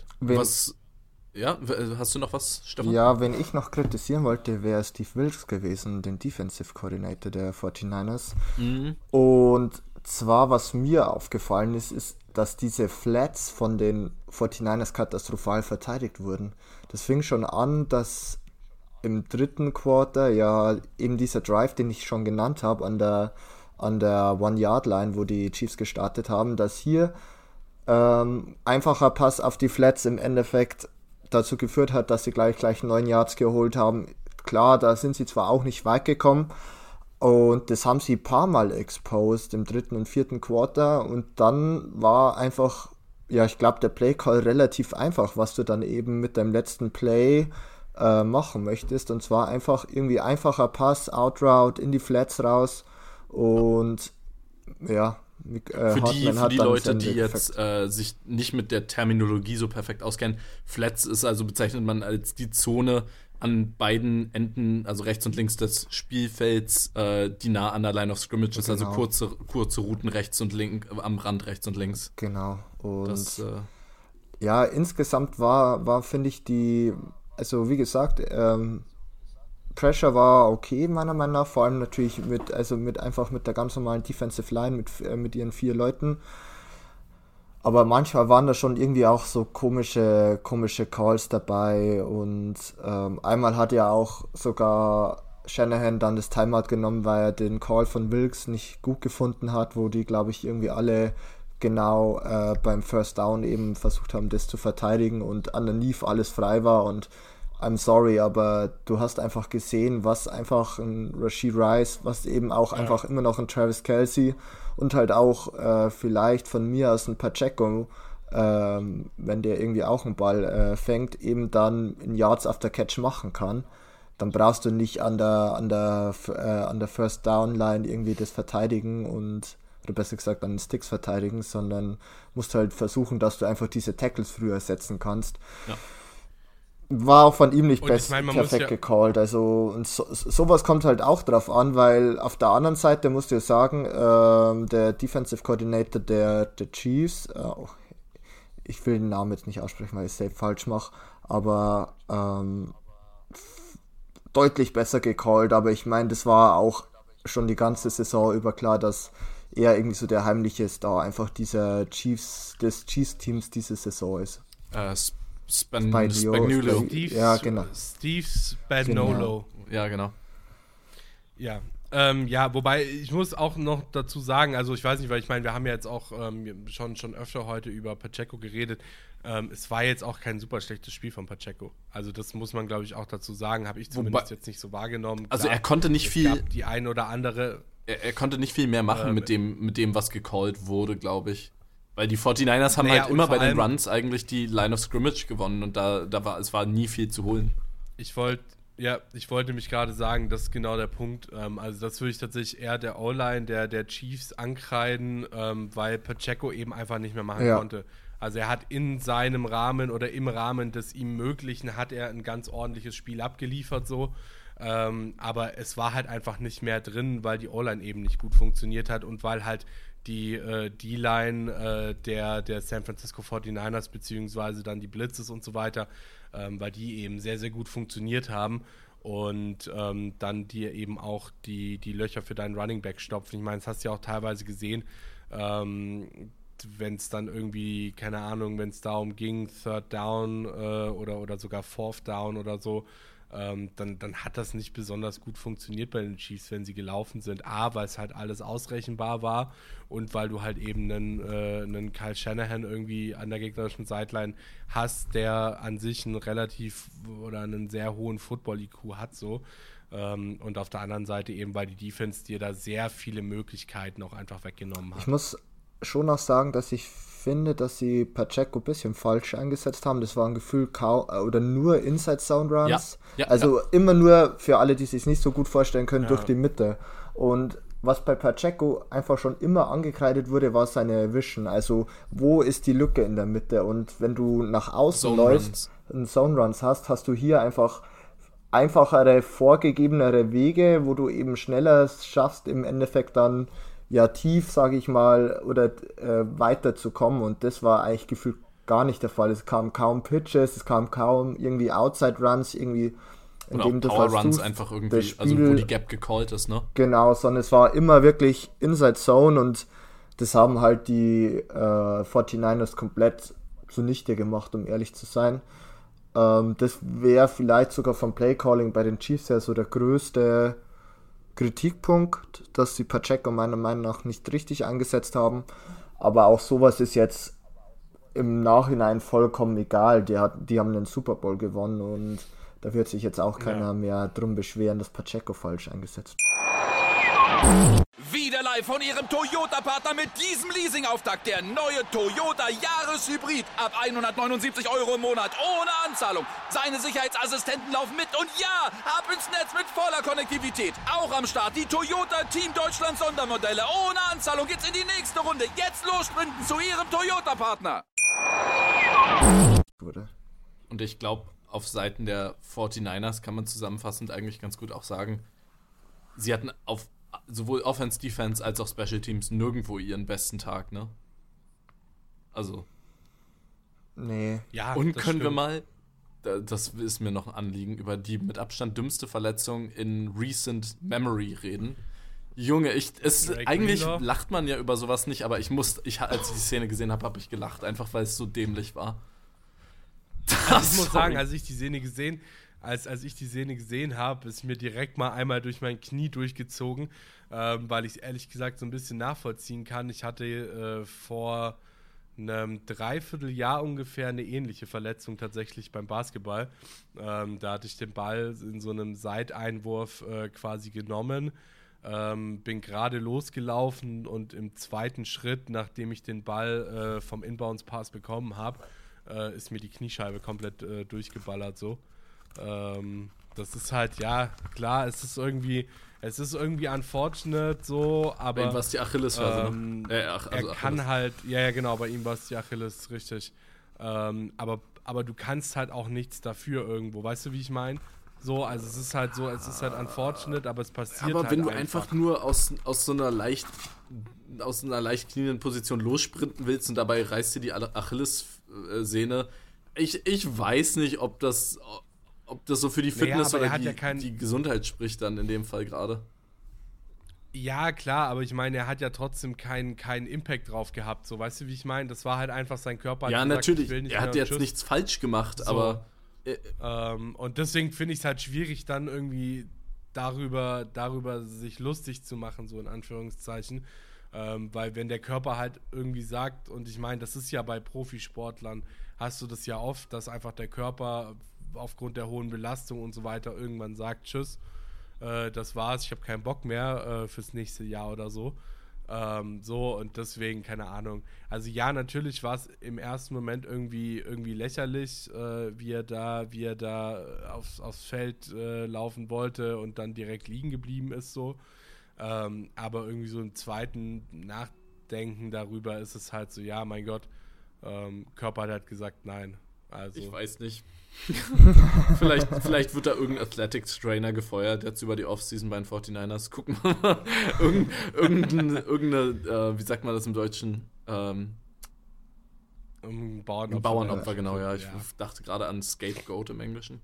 Ja, hast du noch was, Stefan? Ja, wenn ich noch kritisieren wollte, wäre Steve Wilkes gewesen, den Defensive Coordinator der 49ers. Und zwar, was mir aufgefallen ist, dass diese Flats von den 49ers katastrophal verteidigt wurden. Das fing schon an, dass im dritten Quarter ja eben dieser Drive, den ich schon genannt habe, an der One-Yard-Line, wo die Chiefs gestartet haben, dass hier einfacher Pass auf die Flats im Endeffekt dazu geführt hat, dass sie gleich 9 Yards geholt haben. Klar, da sind sie zwar auch nicht weit gekommen, und das haben sie ein paar Mal exposed im dritten und vierten Quarter, und dann war einfach, ja, ich glaube, der Play-Call relativ einfach, was du dann eben mit deinem letzten Play machen möchtest, und zwar einfach irgendwie einfacher Pass, Outroute, in die Flats raus, und ja, für die Leute, die jetzt sich nicht mit der Terminologie so perfekt auskennen, Flats ist also, bezeichnet man als die Zone an beiden Enden, also rechts und links des Spielfelds, die nah an der Line of Scrimmage ist, also kurze Routen rechts und links, am Rand rechts und links. Genau. Und ja, insgesamt war finde ich also wie gesagt, Pressure war okay, meiner Meinung nach, vor allem natürlich mit der ganz normalen Defensive Line mit ihren 4 Leuten. Aber manchmal waren da schon irgendwie auch so komische Calls dabei, und einmal hat ja auch sogar Shanahan dann das Timeout genommen, weil er den Call von Wilkes nicht gut gefunden hat, wo die, glaube ich, irgendwie alle genau beim First Down eben versucht haben, das zu verteidigen, und underneath alles frei war, und I'm sorry, aber du hast einfach gesehen, was einfach ein Rashee Rice, was eben auch einfach immer noch ein Travis Kelce und halt auch vielleicht von mir aus ein Pacheco, wenn der irgendwie auch einen Ball fängt, eben dann in Yards after Catch machen kann. Dann brauchst du nicht an der First Down Line irgendwie das verteidigen oder besser gesagt an den Sticks verteidigen, sondern musst halt versuchen, dass du einfach diese Tackles früher setzen kannst. Ja. War auch von ihm nicht perfekt gecallt. Also und sowas kommt halt auch drauf an, weil auf der anderen Seite musst du ja sagen, der Defensive Coordinator der Chiefs, ich will den Namen jetzt nicht aussprechen, weil ich es selbst falsch mache, aber deutlich besser gecallt. Aber ich meine, das war auch schon die ganze Saison über klar, dass er irgendwie so der heimliche Star einfach des Chiefs-Teams diese Saison ist. Spagnuolo. Ja, genau. Steve Spagnuolo. Genau. Ja, genau. Ja. Ja, wobei ich muss auch noch dazu sagen, also ich weiß nicht, weil ich meine, wir haben ja jetzt auch schon öfter heute über Pacheco geredet. Es war jetzt auch kein super schlechtes Spiel von Pacheco. Also das muss man, glaube ich, auch dazu sagen, habe ich zumindest jetzt nicht so wahrgenommen. Also er konnte nicht viel. Die ein oder andere. Er konnte nicht viel mehr machen mit dem, was gecallt wurde, glaube ich. Weil die 49ers haben halt immer bei den Runs eigentlich die Line of Scrimmage gewonnen, und es war nie viel zu holen. Ich wollte mich gerade sagen, das ist genau der Punkt. Also das würde ich tatsächlich eher der O-Line der Chiefs ankreiden, weil Pacheco eben einfach nicht mehr machen konnte. Also er hat in seinem Rahmen oder im Rahmen des ihm Möglichen hat er ein ganz ordentliches Spiel abgeliefert so. Aber es war halt einfach nicht mehr drin, weil die O-Line eben nicht gut funktioniert hat und weil halt die D-Line der San Francisco 49ers beziehungsweise dann die Blitzes und so weiter, weil die eben sehr, sehr gut funktioniert haben und dann dir eben auch die Löcher für deinen Running Back stopfen. Ich meine, das hast du ja auch teilweise gesehen, wenn es dann irgendwie, keine Ahnung, wenn es darum ging, Third Down oder sogar Fourth Down oder so, dann hat das nicht besonders gut funktioniert bei den Chiefs, wenn sie gelaufen sind. A, weil es halt alles ausrechenbar war und weil du halt eben einen Kyle Shanahan irgendwie an der gegnerischen Sideline hast, der an sich einen relativ oder einen sehr hohen Football-IQ hat so. Und auf der anderen Seite eben, weil die Defense dir da sehr viele Möglichkeiten auch einfach weggenommen hat. Ich muss schon auch sagen, dass ich finde, dass sie Pacheco ein bisschen falsch eingesetzt haben. Das war ein Gefühl kaum oder nur Inside Zone Runs. Also immer nur für alle, die es sich nicht so gut vorstellen können, durch die Mitte. Und was bei Pacheco einfach schon immer angekreidet wurde, war seine Vision. Also wo ist die Lücke in der Mitte? Und wenn du nach außen läufst und Zone Runs hast du hier einfach einfachere, vorgegebenere Wege, wo du eben schneller schaffst, im Endeffekt dann tief, sage ich mal, oder weiterzukommen, und das war eigentlich gefühlt gar nicht der Fall. Es kamen kaum Pitches, es kamen kaum irgendwie Outside-Runs, irgendwie in oder dem du Power-Runs einfach irgendwie, Spiel, also wo die Gap gecallt ist, ne? Genau, sondern es war immer wirklich Inside-Zone und das haben halt die 49ers komplett zunichte gemacht, um ehrlich zu sein. Das wäre vielleicht sogar vom Play-Calling bei den Chiefs her so der größte Kritikpunkt, dass sie Pacheco meiner Meinung nach nicht richtig eingesetzt haben. Aber auch sowas ist jetzt im Nachhinein vollkommen egal. Die haben den Super Bowl gewonnen und da wird sich jetzt auch keiner mehr drum beschweren, dass Pacheco falsch eingesetzt wird. Wieder live von Ihrem Toyota-Partner mit diesem Leasing-Auftakt. Der neue Toyota Jahreshybrid. Ab 179 € im Monat. Ohne Anzahlung. Seine Sicherheitsassistenten laufen mit. Und ja, ab ins Netz mit voller Konnektivität. Auch am Start die Toyota Team Deutschland Sondermodelle. Ohne Anzahlung geht's in die nächste Runde. Jetzt los sprinten zu Ihrem Toyota-Partner. Und ich glaube, auf Seiten der 49ers kann man zusammenfassend eigentlich ganz gut auch sagen, sie hatten auf sowohl Offense, Defense als auch Special Teams nirgendwo ihren besten Tag, ne? Also. Nee. Ja, und können wir mal, das ist mir noch ein Anliegen, über die mit Abstand dümmste Verletzung in Recent Memory reden. Junge, eigentlich lacht man ja über sowas nicht, aber als ich die Szene gesehen habe ich gelacht, einfach weil es so dämlich war. Also ich muss sagen, als ich die Szene gesehen habe, ist mir direkt mal einmal durch mein Knie durchgezogen, weil ich es ehrlich gesagt so ein bisschen nachvollziehen kann. Ich hatte vor einem Dreivierteljahr ungefähr eine ähnliche Verletzung tatsächlich beim Basketball. Da hatte ich den Ball in so einem Seiteinwurf quasi genommen, bin gerade losgelaufen und im zweiten Schritt, nachdem ich den Ball vom Inbounds-Pass bekommen habe, ist mir die Kniescheibe komplett durchgeballert so. Das ist halt, ja, klar, es ist irgendwie unfortunate so, aber bei ihm war es die Achillesferse, ne? Er kann halt, ja genau, bei ihm war es die Achilles, richtig. Aber du kannst halt auch nichts dafür irgendwo, weißt du, wie ich meine? So, also es ist halt unfortunate, aber es passiert aber halt wenn du einfach nur aus so einer leicht knienden Position lossprinten willst und dabei reißt dir die Achillessehne, ich weiß nicht, ob das so für die Fitness oder die Gesundheit spricht dann in dem Fall gerade. Ja, klar, aber ich meine, er hat ja trotzdem keinen Impact drauf gehabt, so, weißt du, wie ich meine? Das war halt einfach sein Körper. Ja, gesagt, natürlich, ich will nicht er hat jetzt nichts falsch gemacht, so, aber und deswegen finde ich es halt schwierig, dann irgendwie darüber sich lustig zu machen, so in Anführungszeichen, weil wenn der Körper halt irgendwie sagt, und ich meine, das ist ja bei Profisportlern, hast du das ja oft, dass einfach der Körper aufgrund der hohen Belastung und so weiter irgendwann sagt, tschüss, das war's, ich habe keinen Bock mehr fürs nächste Jahr oder so. So, und deswegen, keine Ahnung. Also ja, natürlich war es im ersten Moment irgendwie lächerlich, wie er da aufs Feld laufen wollte und dann direkt liegen geblieben ist so. Aber irgendwie so im zweiten Nachdenken darüber ist es halt so, ja, mein Gott, Körper hat halt gesagt, nein. Also. Ich weiß nicht. vielleicht wird da irgendein Athletics-Trainer gefeuert, jetzt über die Offseason bei den 49ers. Gucken wir mal. Irgendeine, wie sagt man das im Deutschen? Bauernopfer, genau, ja. Ich dachte gerade an Scapegoat im Englischen.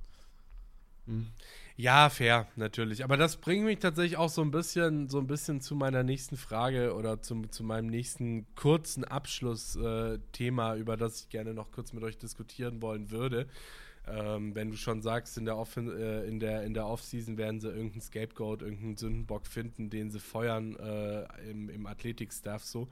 Ja, fair, natürlich. Aber das bringt mich tatsächlich auch so ein bisschen zu meiner nächsten Frage oder zu meinem nächsten kurzen Abschlussthema, über das ich gerne noch kurz mit euch diskutieren wollen würde. Wenn du schon sagst, in der Offseason werden sie irgendeinen Scapegoat, irgendeinen Sündenbock finden, den sie feuern im Athletik-Staff so.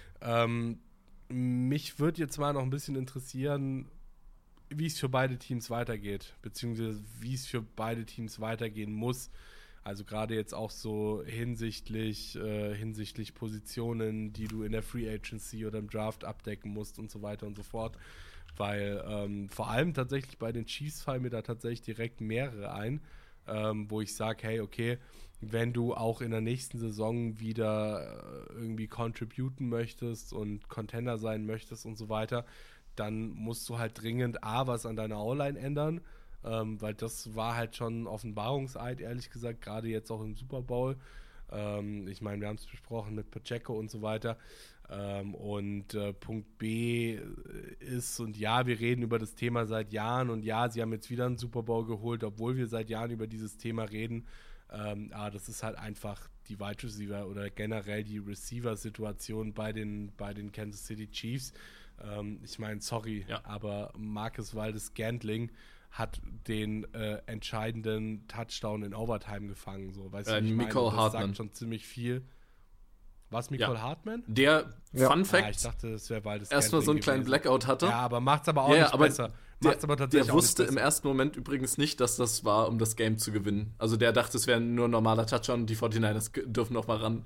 Mich würde jetzt mal noch ein bisschen interessieren, wie es für beide Teams weitergeht, beziehungsweise wie es für beide Teams weitergehen muss. Also gerade jetzt auch so hinsichtlich Positionen, die du in der Free Agency oder im Draft abdecken musst und so weiter und so fort. Weil vor allem tatsächlich bei den Chiefs fallen mir da tatsächlich direkt mehrere ein, wo ich sage, hey, okay, wenn du auch in der nächsten Saison wieder irgendwie contributen möchtest und Contender sein möchtest und so weiter, dann musst du halt dringend was an deiner O-Line ändern, weil das war halt schon ein Offenbarungseid, ehrlich gesagt, gerade jetzt auch im Super Bowl. Ich meine, wir haben es besprochen mit Pacheco und so weiter. Punkt B ist, und ja, wir reden über das Thema seit Jahren und ja, sie haben jetzt wieder einen Super Bowl geholt, obwohl wir seit Jahren über dieses Thema reden. Aber das ist halt einfach die Wide Receiver oder generell die Receiver-Situation bei den Kansas City Chiefs. Ich meine, sorry, aber Marcus Valdes-Scantling hat den entscheidenden Touchdown in Overtime gefangen. So, weißt du, ich meine, das sagt schon ziemlich viel. Was, Mecole Hardman? Der, Fun Fact, ich dachte, das wäre Valdes-Scantling erstmal so einen kleinen Blackout hatte. Ja, aber macht's aber auch nicht besser. Der wusste im ersten Moment übrigens nicht, dass das war, um das Game zu gewinnen. Also der dachte, es wäre nur ein normaler Touchdown und die 49ers dürfen noch mal ran.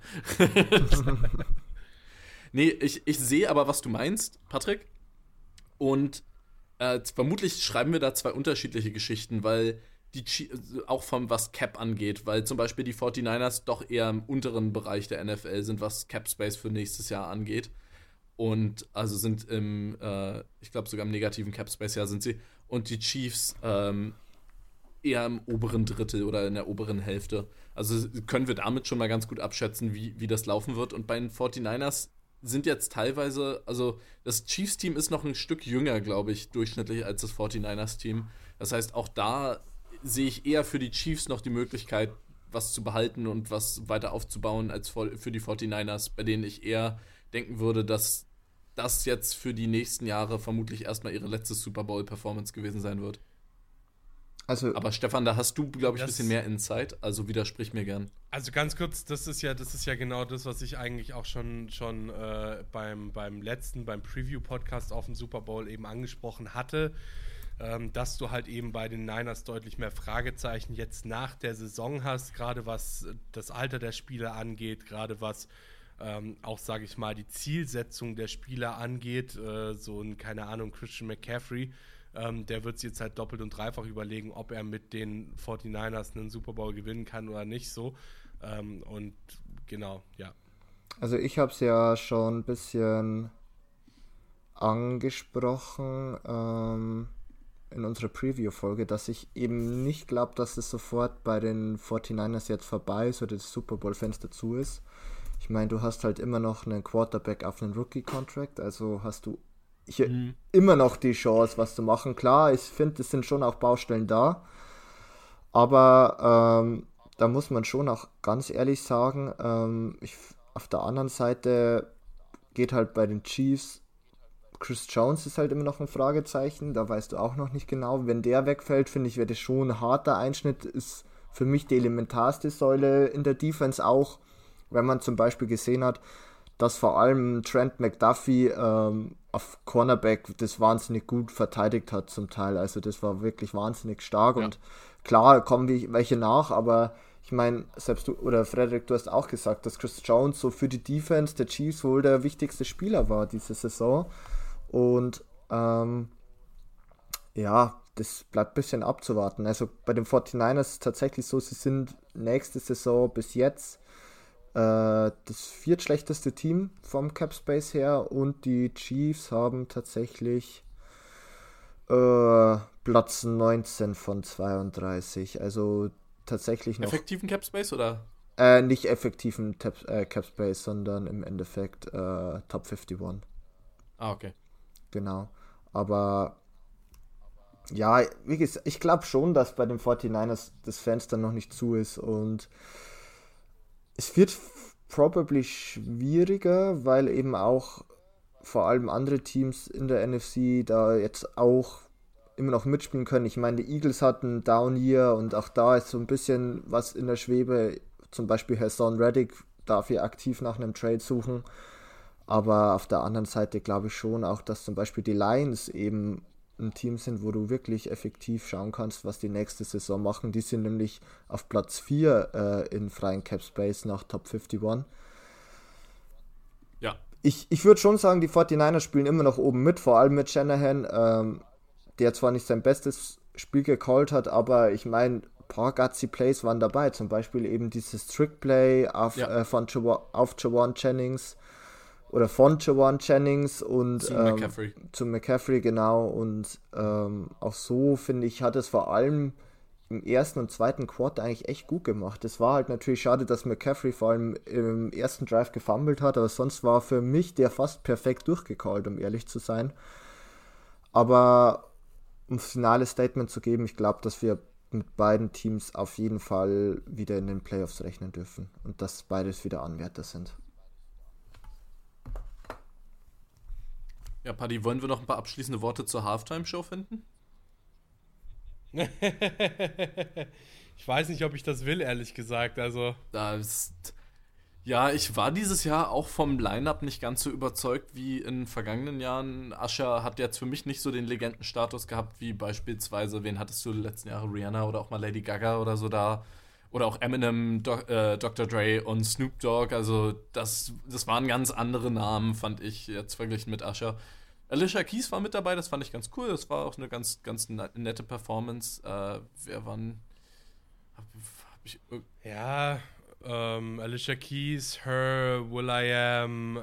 Nee, ich sehe aber, was du meinst, Patrick. Und vermutlich schreiben wir da zwei unterschiedliche Geschichten, weil auch vom was Cap angeht, weil zum Beispiel die 49ers doch eher im unteren Bereich der NFL sind, was Cap Space für nächstes Jahr angeht. Und also sind ich glaube sogar im negativen Cap Space, ja, sind sie. Und die Chiefs eher im oberen Drittel oder in der oberen Hälfte. Also können wir damit schon mal ganz gut abschätzen, wie das laufen wird. Und bei den 49ers sind jetzt teilweise, also das Chiefs-Team ist noch ein Stück jünger, glaube ich, durchschnittlich als das 49ers-Team. Das heißt, auch da sehe ich eher für die Chiefs noch die Möglichkeit, was zu behalten und was weiter aufzubauen, als für die 49ers, bei denen ich eher denken würde, dass das jetzt für die nächsten Jahre vermutlich erstmal ihre letzte Super Bowl-Performance gewesen sein wird. Aber Stefan, da hast du, glaube ich, ein bisschen mehr Insight, also widersprich mir gern. Also ganz kurz, das ist ja genau das, was ich eigentlich auch schon beim Preview-Podcast auf dem Super Bowl eben angesprochen hatte, dass du halt eben bei den Niners deutlich mehr Fragezeichen jetzt nach der Saison hast, gerade was das Alter der Spieler angeht, gerade was auch, sage ich mal, die Zielsetzung der Spieler angeht, so ein, keine Ahnung, Christian McCaffrey, der wird sich jetzt halt doppelt und dreifach überlegen, ob er mit den 49ers einen Super Bowl gewinnen kann oder nicht so. Und genau, ja. Also ich habe es ja schon ein bisschen angesprochen in unserer Preview-Folge, dass ich eben nicht glaube, dass es sofort bei den 49ers jetzt vorbei ist oder das Super Bowl-Fenster zu ist. Ich meine, du hast halt immer noch einen Quarterback auf einen Rookie-Contract, also hast du hier immer noch die Chance, was zu machen. Klar, ich finde, es sind schon auch Baustellen da, aber da muss man schon auch ganz ehrlich sagen, auf der anderen Seite geht halt bei den Chiefs, Chris Jones ist halt immer noch ein Fragezeichen, da weißt du auch noch nicht genau. Wenn der wegfällt, finde ich, wäre das schon ein harter Einschnitt, ist für mich die elementarste Säule in der Defense auch, wenn man zum Beispiel gesehen hat, dass vor allem Trent McDuffie auf Cornerback das wahnsinnig gut verteidigt hat zum Teil. Also das war wirklich wahnsinnig stark. Ja. Und klar kommen welche nach, aber ich meine, selbst du oder Frederik, du hast auch gesagt, dass Chris Jones so für die Defense der Chiefs wohl der wichtigste Spieler war diese Saison. Und ja, das bleibt ein bisschen abzuwarten. Also bei den 49ers ist es tatsächlich so, sie sind nächste Saison bis jetzt das viertschlechteste Team vom Cap Space her und die Chiefs haben tatsächlich Platz 19 von 32. Also tatsächlich noch. Effektiven Cap Space oder? Nicht effektiven Cap Space, sondern im Endeffekt Top 51. Ah, okay. Genau. Aber ja, wie gesagt, ich glaube schon, dass bei den 49ers das Fenster noch nicht zu ist und es wird probably schwieriger, weil eben auch vor allem andere Teams in der NFC da jetzt auch immer noch mitspielen können. Ich meine, die Eagles hatten Down Year und auch da ist so ein bisschen was in der Schwebe. Zum Beispiel Hassan Reddick darf hier aktiv nach einem Trade suchen. Aber auf der anderen Seite glaube ich schon auch, dass zum Beispiel die Lions eben ein Team sind, wo du wirklich effektiv schauen kannst, was die nächste Saison machen. Die sind nämlich auf Platz 4 in freien Cap Space nach Top 51. Ja. Ich würde schon sagen, die 49ers spielen immer noch oben mit, vor allem mit Shanahan, der zwar nicht sein bestes Spiel gecallt hat, aber ich meine, ein paar gutsy Plays waren dabei, zum Beispiel eben dieses Trick-Play auf Jawan Jennings oder von Jawan Jennings und zu McCaffrey, genau, und auch so, finde ich, hat es vor allem im ersten und zweiten Quarter eigentlich echt gut gemacht. Es war halt natürlich schade, dass McCaffrey vor allem im ersten Drive gefummelt hat, aber sonst war für mich der fast perfekt durchgecallt, um ehrlich zu sein. Aber um das finale Statement zu geben, ich glaube, dass wir mit beiden Teams auf jeden Fall wieder in den Playoffs rechnen dürfen und dass beides wieder Anwärter sind. Ja, Paddy, wollen wir noch ein paar abschließende Worte zur Halftime-Show finden? Ich weiß nicht, ob ich das will, ehrlich gesagt. Also. Ja, ich war dieses Jahr auch vom Line-Up nicht ganz so überzeugt wie in vergangenen Jahren. Usher hat jetzt für mich nicht so den Legendenstatus gehabt, wie beispielsweise, wen hattest du die letzten Jahre, Rihanna oder auch mal Lady Gaga oder so da. Oder auch Eminem, Dr. Dre und Snoop Dogg. Also das waren ganz andere Namen, fand ich, jetzt verglichen mit Usher. Alicia Keys war mit dabei, das fand ich ganz cool. Das war auch eine ganz, ganz nette Performance. Wer waren? Alicia Keys, Her, will.i.am,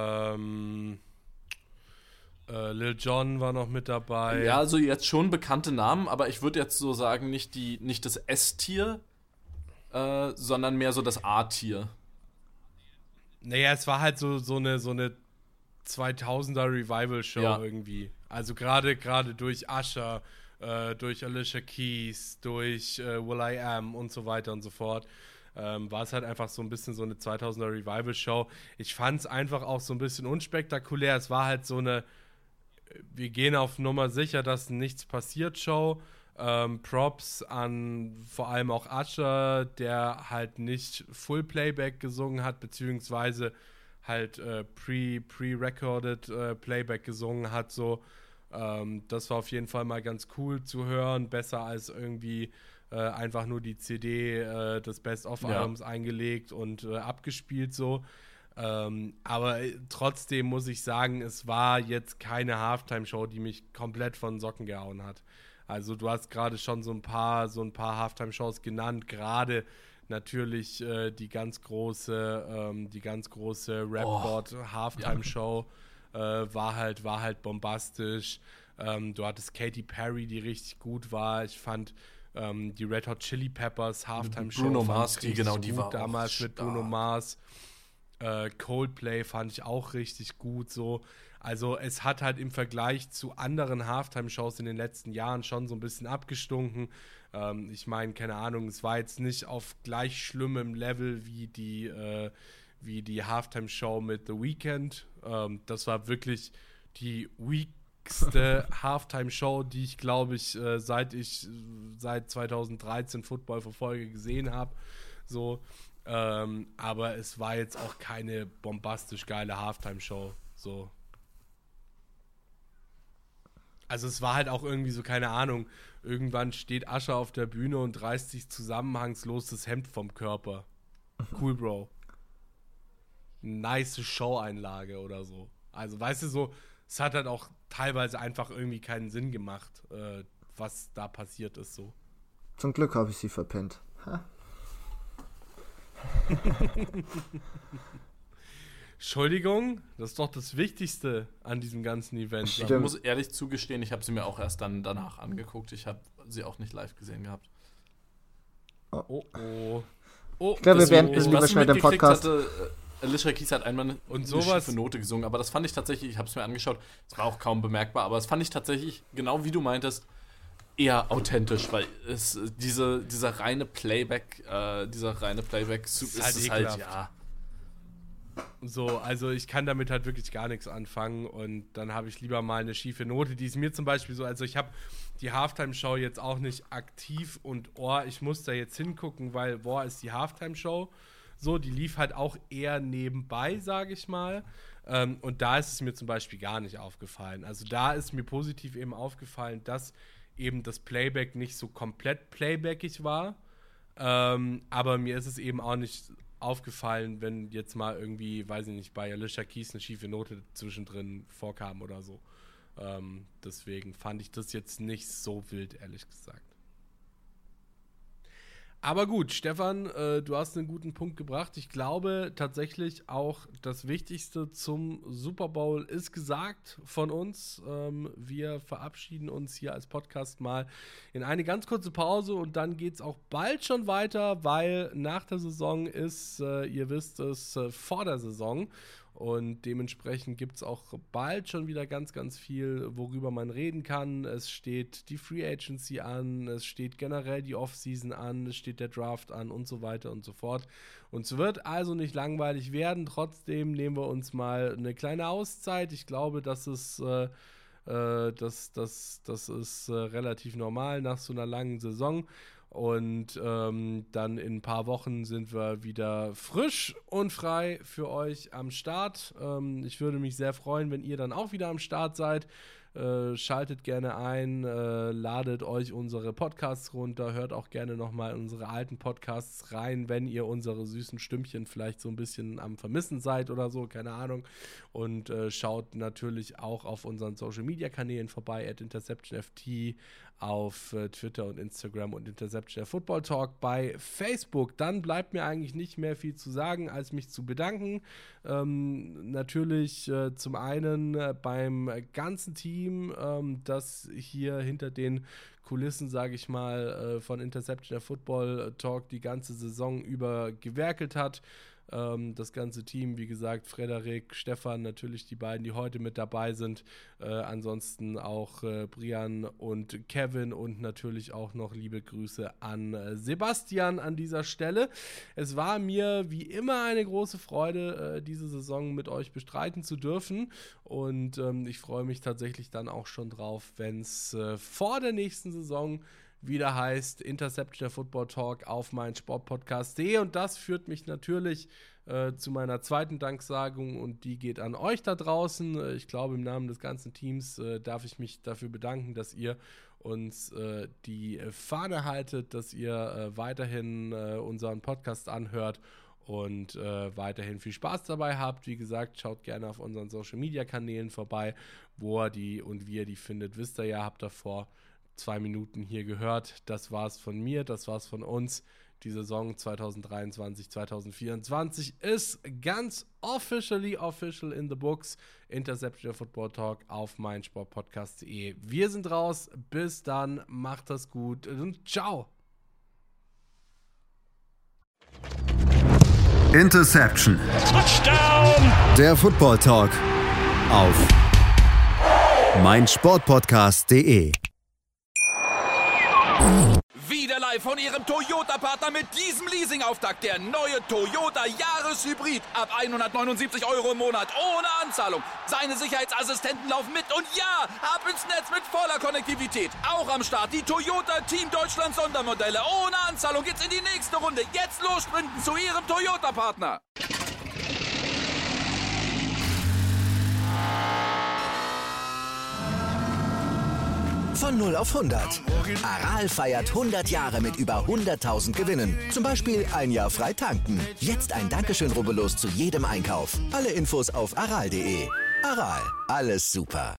Lil Jon war noch mit dabei. Ja, also jetzt schon bekannte Namen, aber ich würde jetzt so sagen, nicht das S-Tier, sondern mehr so das A-Tier. Naja, es war halt so eine 2000er Revival-Show irgendwie. Also gerade durch Usher, durch Alicia Keys, durch will.i.am und so weiter und so fort, war es halt einfach so ein bisschen so eine 2000er Revival-Show. Ich fand es einfach auch so ein bisschen unspektakulär. Es war halt so eine wir gehen auf Nummer sicher, dass nichts passiert Show. Props an vor allem auch Usher, der halt nicht Full Playback gesungen hat, beziehungsweise halt pre-recorded Playback gesungen hat, so. Das war auf jeden Fall mal ganz cool zu hören, besser als irgendwie einfach nur die CD des Best-of-Albums eingelegt und abgespielt, so. Aber trotzdem muss ich sagen, es war jetzt keine Halftime-Show, die mich komplett von den Socken gehauen hat. Also du hast gerade schon so ein paar Halftime-Shows genannt, gerade natürlich die ganz große Rapboard-Halftime-Show war halt bombastisch. Du hattest Katy Perry, die richtig gut war. Ich fand die Red Hot Chili Peppers Halftime-Show Bruno Mars, die war damals mit Bruno Mars. Coldplay fand ich auch richtig gut, so. Also es hat halt im Vergleich zu anderen Halftime-Shows in den letzten Jahren schon so ein bisschen abgestunken. Ich meine, keine Ahnung, es war jetzt nicht auf gleich schlimmem Level wie die Halftime-Show mit The Weeknd. Das war wirklich die weakste Halftime-Show, die ich, glaube ich, seit 2013 Football verfolge, gesehen habe. So. Aber es war jetzt auch keine bombastisch geile Halftime-Show. So. Also es war halt auch irgendwie so, keine Ahnung, irgendwann steht Usher auf der Bühne und reißt sich zusammenhangslos das Hemd vom Körper. Cool, Bro. Nice Show-Einlage oder so. Also weißt du, so, es hat halt auch teilweise einfach irgendwie keinen Sinn gemacht, was da passiert ist, so. Zum Glück habe ich sie verpennt. Entschuldigung, das ist doch das Wichtigste an diesem ganzen Event. Stimmt. Ich muss ehrlich zugestehen, ich habe sie mir auch erst dann danach angeguckt. Ich habe sie auch nicht live gesehen gehabt. Oh. Ich glaube, wir beenden lieber schnell den Podcast. Alicia Keys hat einmal eine schiefe Note gesungen, aber das fand ich tatsächlich, ich habe es mir angeschaut, es war auch kaum bemerkbar, aber das fand ich tatsächlich, genau wie du meintest, eher authentisch, weil es dieser reine Playback ist halt, ja. So, also ich kann damit halt wirklich gar nichts anfangen und dann habe ich lieber mal eine schiefe Note, die ist mir zum Beispiel so, also ich habe die Halftime-Show jetzt auch nicht aktiv und ich muss da jetzt hingucken, weil ist die Halftime-Show, so, die lief halt auch eher nebenbei, sage ich mal, und da ist es mir zum Beispiel gar nicht aufgefallen, also da ist mir positiv eben aufgefallen, dass eben das Playback nicht so komplett playbackig war, aber mir ist es eben auch nicht aufgefallen, wenn jetzt mal irgendwie, weiß ich nicht, bei Alicia Keys eine schiefe Note zwischendrin vorkam oder so. Deswegen fand ich das jetzt nicht so wild, ehrlich gesagt. Aber gut, Stefan, du hast einen guten Punkt gebracht. Ich glaube tatsächlich auch, das Wichtigste zum Super Bowl ist gesagt von uns. Wir verabschieden uns hier als Podcast mal in eine ganz kurze Pause und dann geht es auch bald schon weiter, weil nach der Saison ist, ihr wisst es, vor der Saison. Und dementsprechend gibt es auch bald schon wieder ganz, ganz viel, worüber man reden kann. Es steht die Free Agency an, es steht generell die Offseason an, es steht der Draft an und so weiter und so fort. Und es wird also nicht langweilig werden. Trotzdem nehmen wir uns mal eine kleine Auszeit. Ich glaube, das ist relativ normal nach so einer langen Saison. Und dann in ein paar Wochen sind wir wieder frisch und frei für euch am Start. Ich würde mich sehr freuen, wenn ihr dann auch wieder am Start seid. Schaltet gerne ein, ladet euch unsere Podcasts runter, hört auch gerne nochmal unsere alten Podcasts rein, wenn ihr unsere süßen Stimmchen vielleicht so ein bisschen am Vermissen seid oder so, keine Ahnung. Und schaut natürlich auch auf unseren Social-Media-Kanälen vorbei, @InterceptionFT auf Twitter und Instagram und Interception Football Talk bei Facebook. Dann bleibt mir eigentlich nicht mehr viel zu sagen, als mich zu bedanken. Natürlich zum einen beim ganzen Team, das hier hinter den Kulissen, sage ich mal, von Interception Football Talk die ganze Saison über gewerkelt hat. Das ganze Team, wie gesagt, Frederik, Stefan, natürlich die beiden, die heute mit dabei sind. Ansonsten auch Brian und Kevin und natürlich auch noch liebe Grüße an Sebastian an dieser Stelle. Es war mir wie immer eine große Freude, diese Saison mit euch bestreiten zu dürfen und ich freue mich tatsächlich dann auch schon drauf, wenn es vor der nächsten Saison wieder heißt Interception Football Talk auf meinsportpodcast.de und das führt mich natürlich zu meiner zweiten Danksagung und die geht an euch da draußen. Ich glaube, im Namen des ganzen Teams darf ich mich dafür bedanken, dass ihr uns die Fahne haltet, dass ihr weiterhin unseren Podcast anhört und weiterhin viel Spaß dabei habt. Wie gesagt, schaut gerne auf unseren Social-Media-Kanälen vorbei, wo ihr die und wie ihr die findet, wisst ihr ja, habt davor 2 Minuten hier gehört. Das war's von mir, das war's von uns. Die Saison 2023, 2024 ist ganz official in the books. Interception Football Talk auf meinsportpodcast.de. Wir sind raus. Bis dann. Macht das gut und ciao. Interception. Touchdown. Der Football Talk auf meinsportpodcast.de. Wieder live von Ihrem Toyota-Partner mit diesem Leasing-Auftakt. Der neue Toyota Jahreshybrid. Ab 179 € im Monat. Ohne Anzahlung. Seine Sicherheitsassistenten laufen mit. Und ja, ab ins Netz mit voller Konnektivität. Auch am Start die Toyota Team Deutschland Sondermodelle. Ohne Anzahlung geht's in die nächste Runde. Jetzt los sprinten zu Ihrem Toyota-Partner. Von 0 auf 100. Aral feiert 100 Jahre mit über 100.000 Gewinnen. Zum Beispiel 1 Jahr frei tanken. Jetzt ein Dankeschön, rubbellos zu jedem Einkauf. Alle Infos auf aral.de. Aral, alles super.